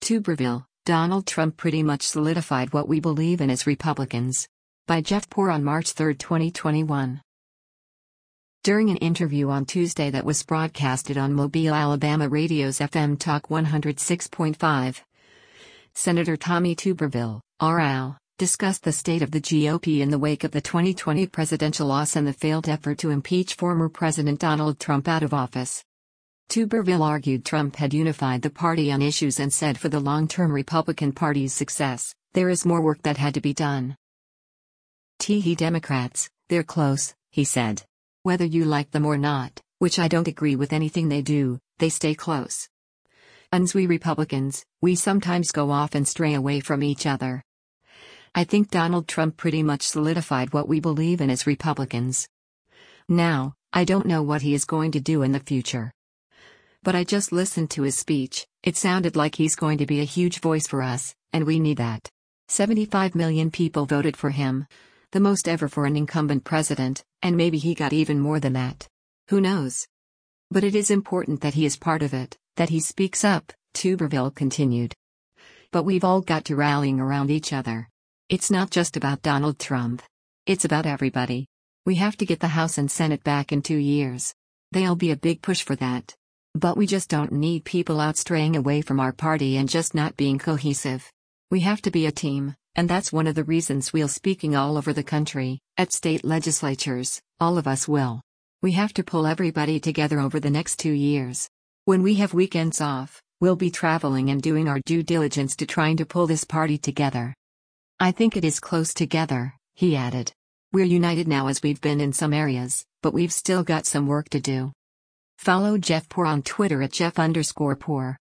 Tuberville, Donald Trump pretty much solidified what we believe in as Republicans. By Jeff Poor on March 3, 2021. During an interview on Tuesday that was broadcasted on Mobile, Alabama radio's FM Talk 106.5, Senator Tommy Tuberville, RL, discussed the state of the GOP in the wake of the 2020 presidential loss and the failed effort to impeach former President Donald Trump out of office. Tuberville argued Trump had unified the party on issues and said for the long-term Republican Party's success, there is more work that had to be done. Democrats, they're close, he said. Whether you like them or not, which I don't agree with anything they do, they stay close. And we Republicans, we sometimes go off and stray away from each other. I think Donald Trump pretty much solidified what we believe in as Republicans. Now, I don't know what he is going to do in the future. But I just listened to his speech, it sounded like he's going to be a huge voice for us, and we need that. 75 million people voted for him. The most ever for an incumbent president, and maybe he got even more than that. Who knows? But it is important that he is part of it, that he speaks up, Tuberville continued. But we've all got to rallying around each other. It's not just about Donald Trump. It's about everybody. We have to get the House and Senate back in 2 years. There'll be a big push for that. But we just don't need people out straying away from our party and just not being cohesive. We have to be a team, and that's one of the reasons we'll speaking all over the country, at state legislatures, all of us will. We have to pull everybody together over the next 2 years. When we have weekends off, we'll be traveling and doing our due diligence to trying to pull this party together. I think it is close together, he added. We're united now as we've been in some areas, but we've still got some work to do. Follow Jeff Poor on Twitter at Jeff_Poor.